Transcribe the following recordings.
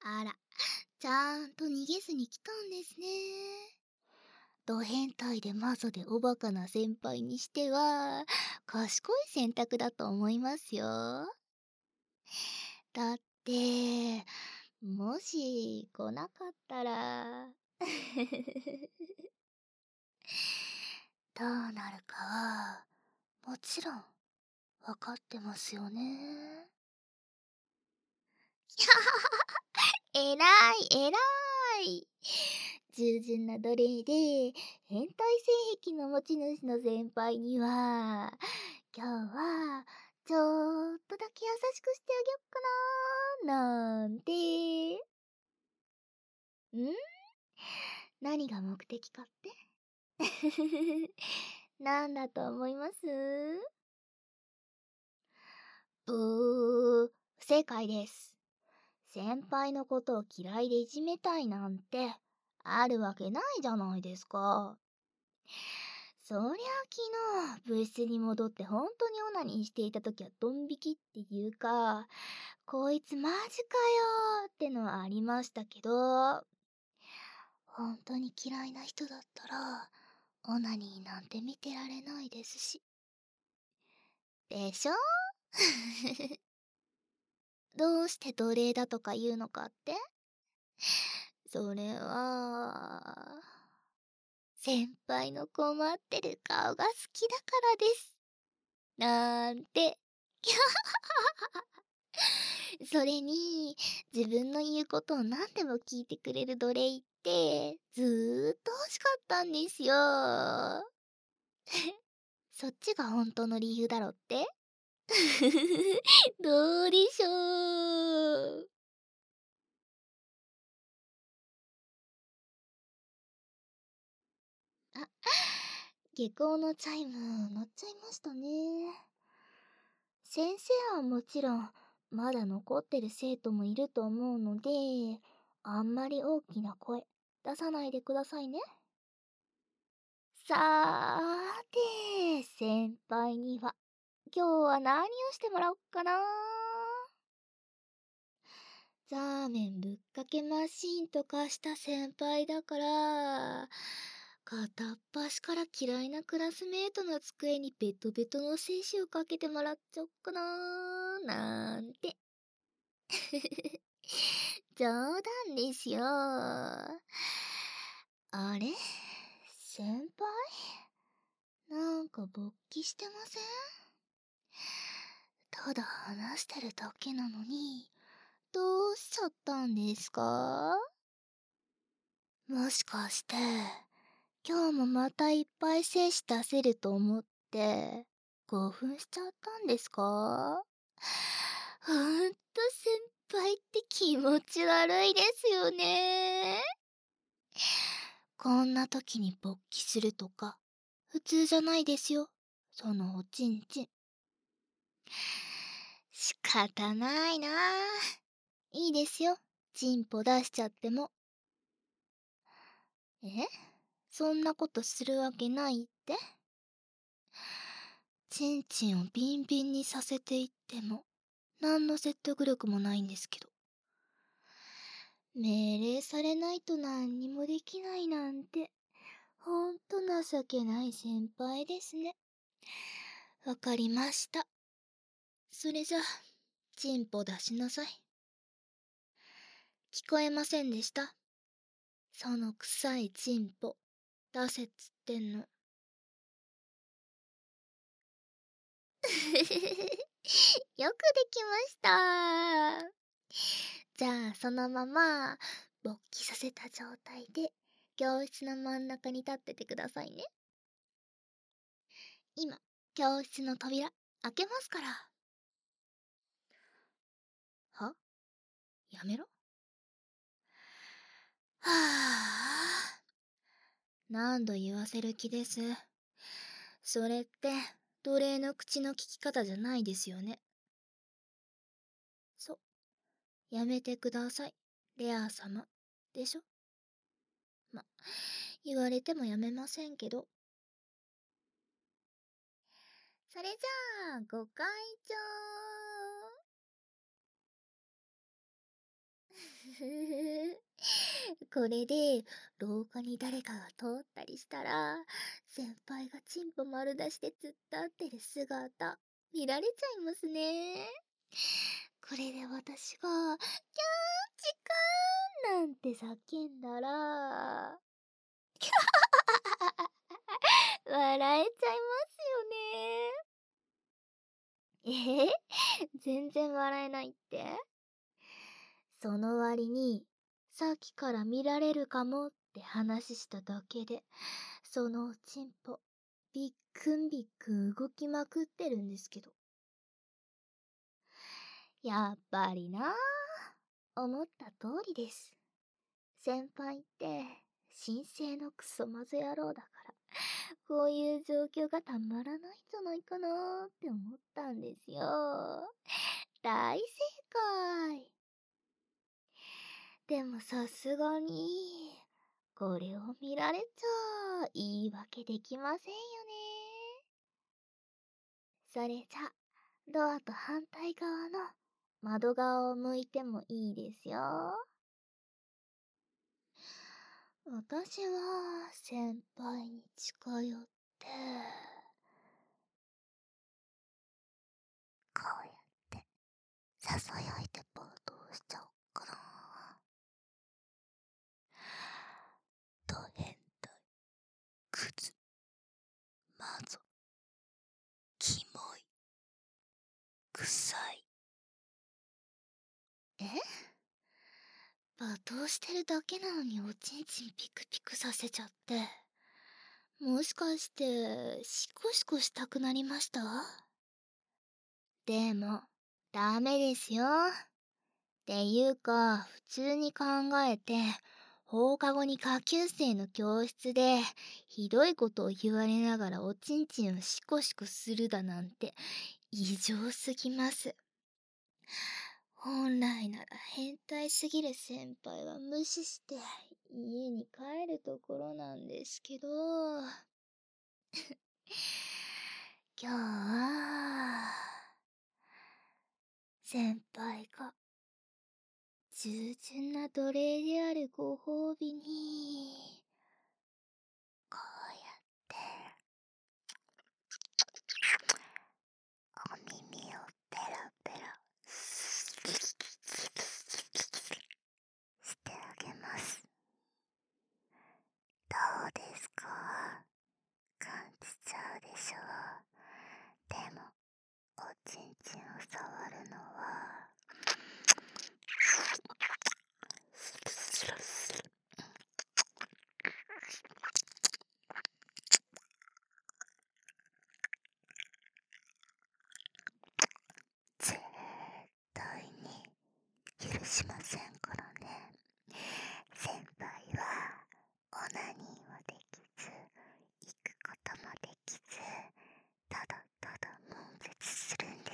あら、ちゃんと逃げずに来たんですね。ド変態でマゾでおバカな先輩にしては、賢い選択だと思いますよ。だって、もし来なかったらどうなるかは、もちろん、わかってますよね。えらい、えらい。従順な奴隷で、変態性癖の持ち主の先輩には、今日は、ちょっとだけ優しくしてあげよっかなーなんて。ん何が目的かってなんだと思います？ブー、不正解です。先輩のことを嫌いでいじめたいなんて、あるわけないじゃないですか。そりゃ昨日、部室に戻って本当にオナニーしていた時はドン引きっていうか、こいつマジかよーってのはありましたけど、本当に嫌いな人だったら、オナニーなんて見てられないですし。でしょどうして奴隷だとか言うのかって？それは、先輩の困ってる顔が好きだからです。なんて。それに、自分の言うことを何でも聞いてくれる奴隷って、ずーっと欲しかったんですよ。そっちが本当の理由だろってどうでしょう。あ、下校のチャイム鳴っちゃいましたね。先生はもちろん、まだ残ってる生徒もいると思うので、あんまり大きな声出さないでくださいね。さーて、先輩には、今日は何をしてもらおっかな。ザーメンぶっかけマシーンとかした先輩だから、片っ端から嫌いなクラスメートの机にベトベトの精子をかけてもらっちゃおっかななんて。冗談ですよ。あれ先輩なんか勃起してません？ただ話してるだけなのに、どうしちゃったんですか？もしかして、今日もまたいっぱい精子出せると思って、興奮しちゃったんですか？ほんと先輩って気持ち悪いですよね。こんな時に勃起するとか、普通じゃないですよ。そのおちんちん。仕方ないなあ。いいですよ。チンポ出しちゃっても。え？そんなことするわけないって？チンチンをビンビンにさせていっても、何の説得力もないんですけど。命令されないと何にもできないなんて、ほんと情けない先輩ですね。わかりました。それじゃあ、チンポ出しなさい。聞こえませんでした？その臭いチンポ、出せっつってんの。よくできました。じゃあ、そのまま、勃起させた状態で、教室の真ん中に立っててくださいね。今、教室の扉、開けますから。は？やめろ。はあ。何度言わせる気です。それって、奴隷の口の利き方じゃないですよね。そう。やめてください、レア様。でしょ？ま、言われてもやめませんけど。それじゃあ、ご会長これで、廊下に誰かが通ったりしたら、先輩がチンポ丸出しで突っ立ってる姿、見られちゃいますね。これで私が、キャーチカーンなんて叫んだら、笑えちゃいますよね。全然笑えないって？その割に、さっきから見られるかもって話しただけで、そのおちんぽ、びっくんびっくん動きまくってるんですけど。やっぱりなぁ、思った通りです。先輩って、神聖のクソマゾ野郎だから、こういう状況がたまらないんじゃないかなーって思ったんですよ。大正解。でもさすがに、これを見られちゃ言い訳できませんよね。それじゃ、ドアと反対側の窓側を向いてもいいですよ。私は先輩に近寄って、こうやって囁いてパートをしちゃおっかな。ド変態、クズ、マゾ、キモい、臭い。え？罵倒してるだけなのにおちんちんピクピクさせちゃって。もしかして、シコシコしたくなりました？でも、ダメですよ。っていうか、普通に考えて、放課後に下級生の教室で、ひどいことを言われながらおちんちんをシコシコするだなんて、異常すぎます。本来なら変態すぎる先輩は無視して家に帰るところなんですけど、今日は、先輩が従順な奴隷であるご褒美に、こうやってお耳をペラペラしてあげます。どうですか？感じちゃうでしょ？でもおちんちんを触るのは絶対に許しませんからね。先輩はオナニーはできず、行くこともできず、ただただ悶絶するんです。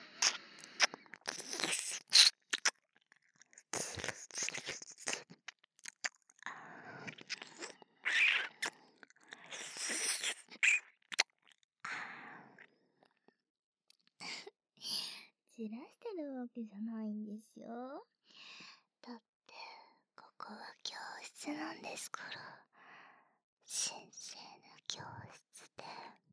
じらしてるわけじゃないんですよ。だって、ここは教室なんですから。神聖な教室で。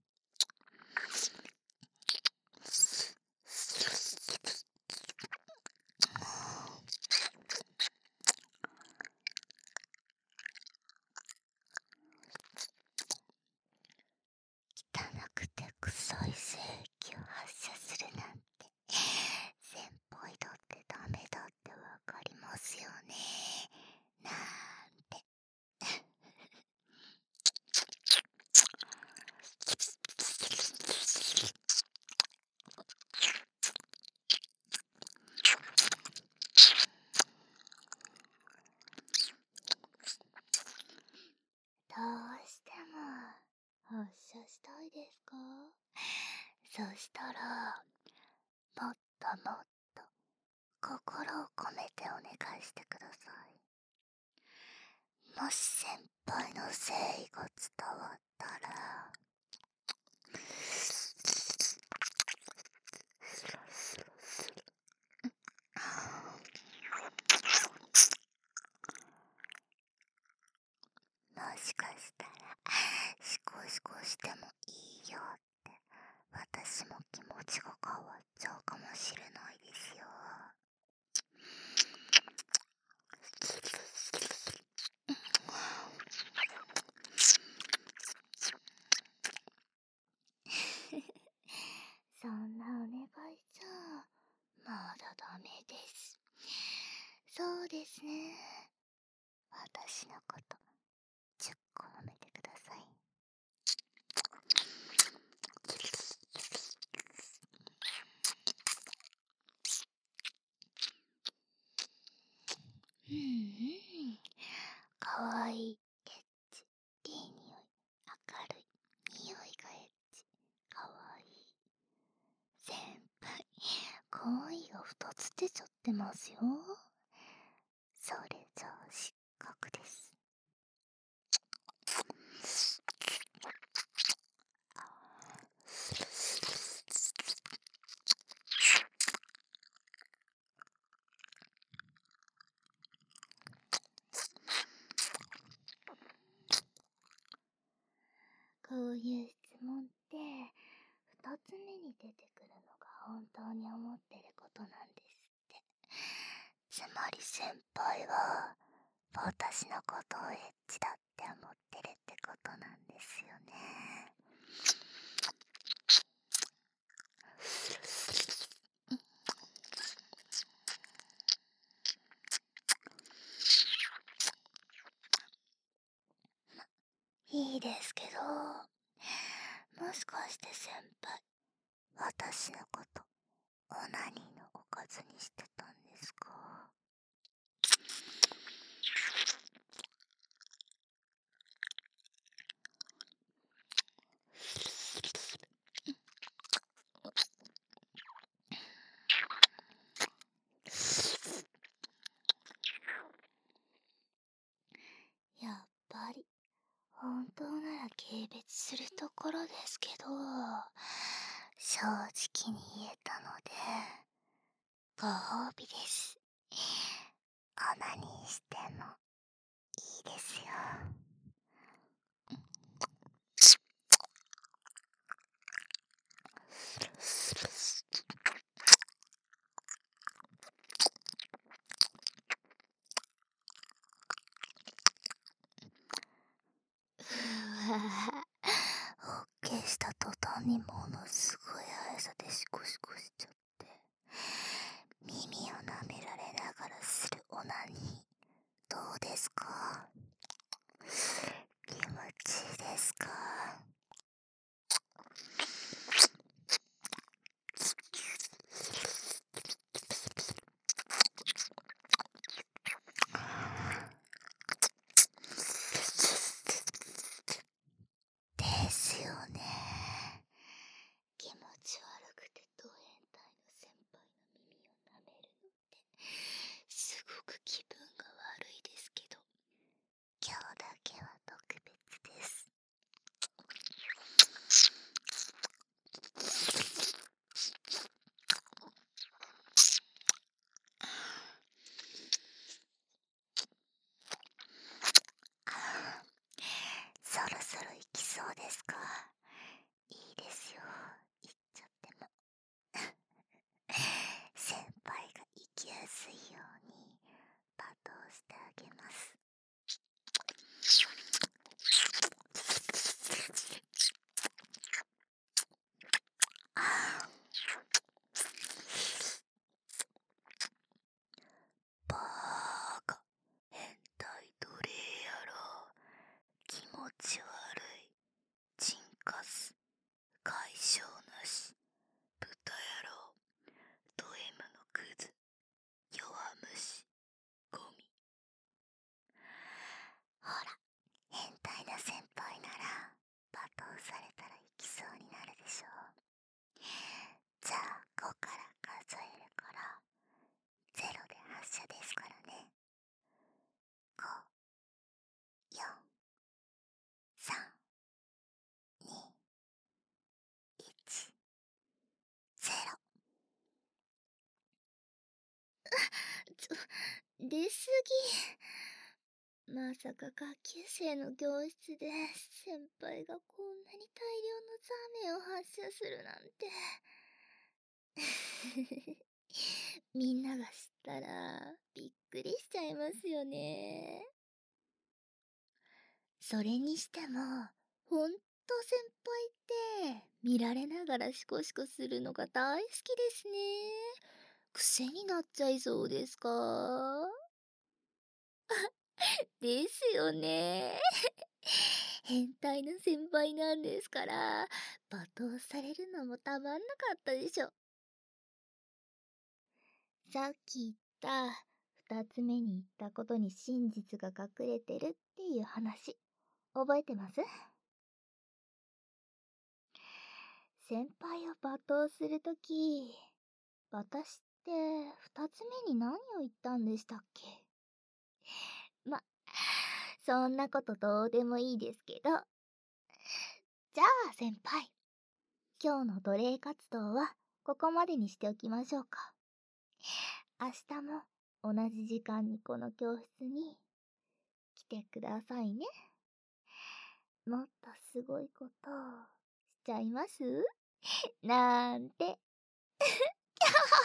汚くて臭い精液を発射するなんて、先輩だってダメだってわかりますよね。なんて。どうしても発射したいですか？そしたら、もっともっと心を込めてお願いしてください。もし先輩の誠意が伝わったら、 しかしたらシコシコしてもいいよって私も気持ちが変わっちゃうかもしれないですよ。そんなお願いじゃまだダメです。そうですね。私のこと10個舐めてください。うんうん。かわいい、エッチ、いい匂い、明るい、匂いがエッチ、かわいい。先輩、可愛いが2つ出ちゃってますよ。それじゃあ失格です。こういう質問って2つ目に出てくるのが本当に思ってることなんですって。つまり先輩は私のことをエッチだって思ってるってことなんですよね。いいですけど、もしかして先輩、私のことオナニーのおかずにしてたんですか？やっぱり本当なら軽蔑するところですけど、正直に言えたのでご褒美です。オナニーしてもいいですよ。うわぁ、OK した途端にものすごい速さでシコシコしちゃって、耳を舐められながらするオナニー、どうですか？気持ちいいですか？ですよね。気持ち悪くてド変態の先輩の耳を舐めるのってすごく気分が悪いですけど、今日だけは特別です。そろそろ行きそうですか？いいですよ、行っちゃっても。先輩が行きやすいように罵倒してあげます。バーカ、変態奴隷やろ、気持ち悪い、チンカス、解消なし、豚野郎、ド M のクズ、弱虫、ゴミ。ほら、変態な先輩なら罵倒されたら行きそうになるでしょ。じゃあ5から数えるから0で発射ですからね。5、4、3、2、1、0。出すまさか下級生の教室で先輩がこんなに大量のザメを発射するなんて。みんなが知ったらびっくりしちゃいますよね。それにしても、ほんと先輩って見られながらシコシコするのが大好きですね。癖になっちゃいそうですか？ですよね。変態な先輩なんですから、罵倒されるのもたまんなかったでしょ。さっき言った二つ目に言ったことに真実が隠れてるっていう話、覚えてます？先輩を罵倒するとき、私って二つ目に何を言ったんでしたっけ？ま、そんなことどうでもいいですけど。じゃあ先輩、今日の奴隷活動はここまでにしておきましょうか。明日も同じ時間にこの教室に来てくださいね。もっとすごいことしちゃいますなんて。